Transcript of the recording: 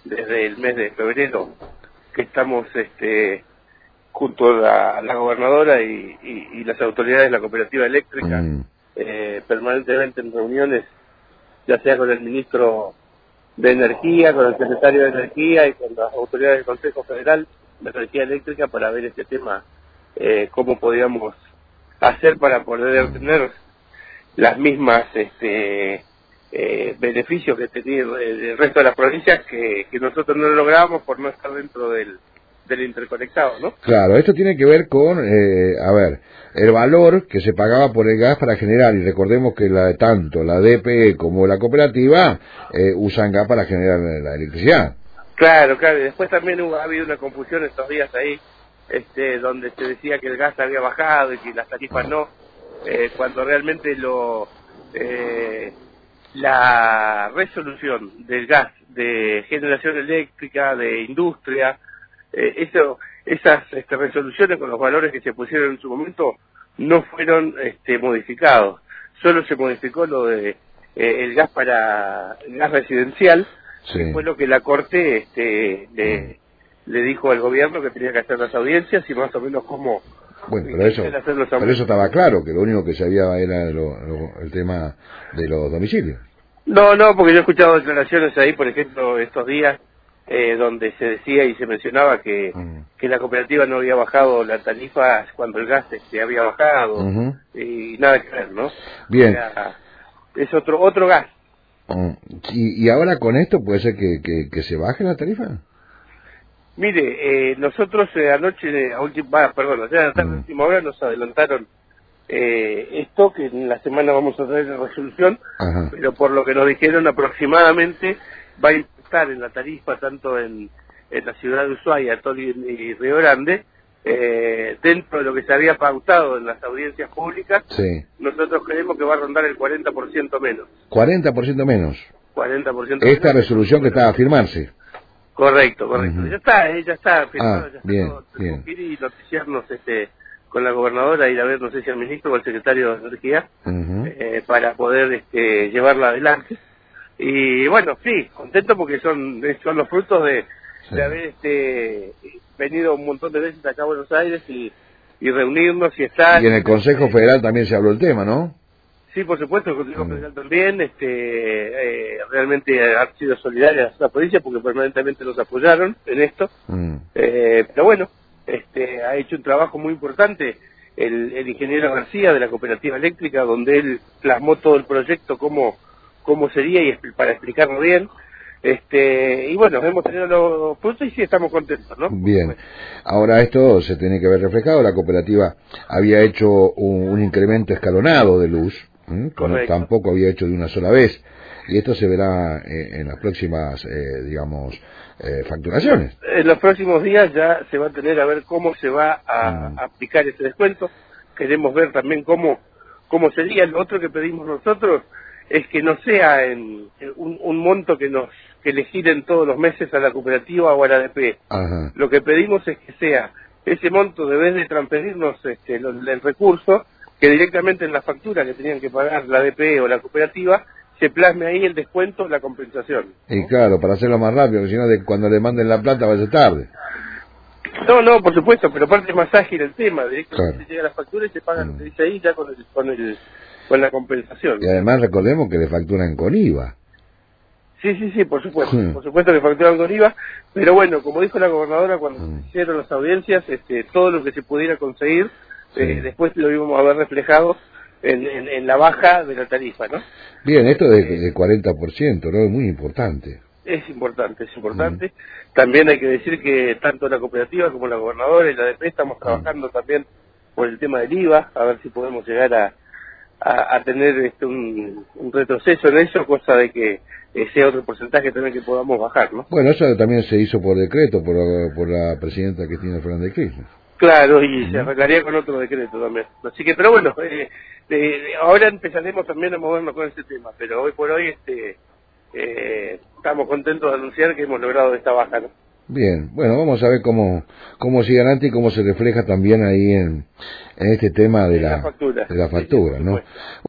desde el mes de febrero que estamos junto a la gobernadora y las autoridades de la cooperativa eléctrica permanentemente en reuniones, ya sea con el ministro de Energía, con el secretario de Energía y con las autoridades del Consejo Federal de Energía Eléctrica para ver este tema, cómo podíamos hacer para poder tener las mismas beneficios que tenía el resto de las provincias que nosotros no lográbamos por no estar dentro del interconectado, ¿no? Claro, esto tiene que ver con, el valor que se pagaba por el gas para generar, y recordemos que tanto la DPE como la cooperativa usan gas para generar la electricidad. Claro, y después también ha habido una confusión estos días ahí, donde se decía que el gas había bajado y que las tarifas no, cuando realmente la resolución del gas de generación eléctrica, de industria, esas resoluciones con los valores que se pusieron en su momento no fueron modificados. Solo se modificó lo de el gas para el gas residencial, Sí. que fue lo que la Corte le dijo al gobierno que tenía que hacer las audiencias y más o menos cómo. Bueno, pero eso estaba claro, que lo único que se había era el tema de los domicilios. No, porque yo he escuchado declaraciones ahí, por ejemplo, estos días, donde se decía y se mencionaba que la cooperativa no había bajado la tarifa cuando el gas había bajado, y nada que ver, ¿no? Bien. O sea, es otro gas. ¿Y ahora con esto puede ser que se baje la tarifa? Mire, nosotros anoche, a última hora nos adelantaron esto, que en la semana vamos a traer la resolución, pero por lo que nos dijeron aproximadamente va a impactar en la tarifa tanto en la ciudad de Ushuaia, Tolí y Río Grande, dentro de lo que se había pautado en las audiencias públicas. Sí. Nosotros creemos que va a rondar el 40% menos. ¿40% menos? 40% Esta menos. Resolución que está a firmarse. Correcto. Ya está firmado, bien. Y noticiarnos con la gobernadora, ir a ver, no sé si al ministro o al secretario de Energía, para poder llevarla adelante. Y bueno, sí, contento porque son los frutos de haber venido un montón de veces acá a Buenos Aires y reunirnos y estar. Y en el Consejo Federal también se habló el tema, ¿no? Sí, por supuesto, el Consejo Federal también, realmente han sido solidarias la provincia porque permanentemente nos apoyaron en esto, pero bueno, ha hecho un trabajo muy importante el ingeniero García de la cooperativa eléctrica, donde él plasmó todo el proyecto, cómo sería y para explicarlo bien, y bueno, hemos tenido los frutos y sí estamos contentos, ¿no? Bien, ahora esto se tiene que ver reflejado, la cooperativa había hecho un incremento escalonado de luz, tampoco había hecho de una sola vez, y esto se verá en las próximas, facturaciones. En los próximos días ya se va a tener a ver cómo se va a aplicar ese descuento. Queremos ver también cómo sería. Lo otro que pedimos nosotros es que no sea en un monto que le giren todos los meses a la cooperativa o a la ADP. Lo que pedimos es que sea ese monto, de vez de transferirnos el recurso, que directamente en la factura que tenían que pagar la ADP o la cooperativa se plasme ahí el descuento, la compensación, ¿no? Y claro, para hacerlo más rápido, porque si no, cuando le manden la plata va a ser tarde. No, por supuesto, pero aparte es más ágil el tema, directamente llega la factura y se paga lo que dice ahí ya con la compensación. Y además recordemos que le facturan con IVA. Sí, por supuesto, por supuesto que facturan con IVA, pero bueno, como dijo la gobernadora cuando se hicieron las audiencias, todo lo que se pudiera conseguir, después lo íbamos a ver reflejado en la baja de la tarifa, ¿no? Bien, esto de 40%, ¿no? Es muy importante. Es importante. También hay que decir que tanto la cooperativa como la gobernadora y la ADP estamos trabajando también por el tema del IVA, a ver si podemos llegar a tener un retroceso en eso, cosa de que sea otro porcentaje también que podamos bajar, ¿no? Bueno, eso también se hizo por decreto, por la presidenta Cristina Fernández de Kirchner. Claro, y se arreglaría con otro decreto también. Así que, pero bueno, ahora empezaremos también a movernos con este tema, pero hoy por hoy estamos contentos de anunciar que hemos logrado esta baja, ¿no? Bien, bueno, vamos a ver cómo sigue adelante y cómo se refleja también ahí en este tema de la factura, ¿no?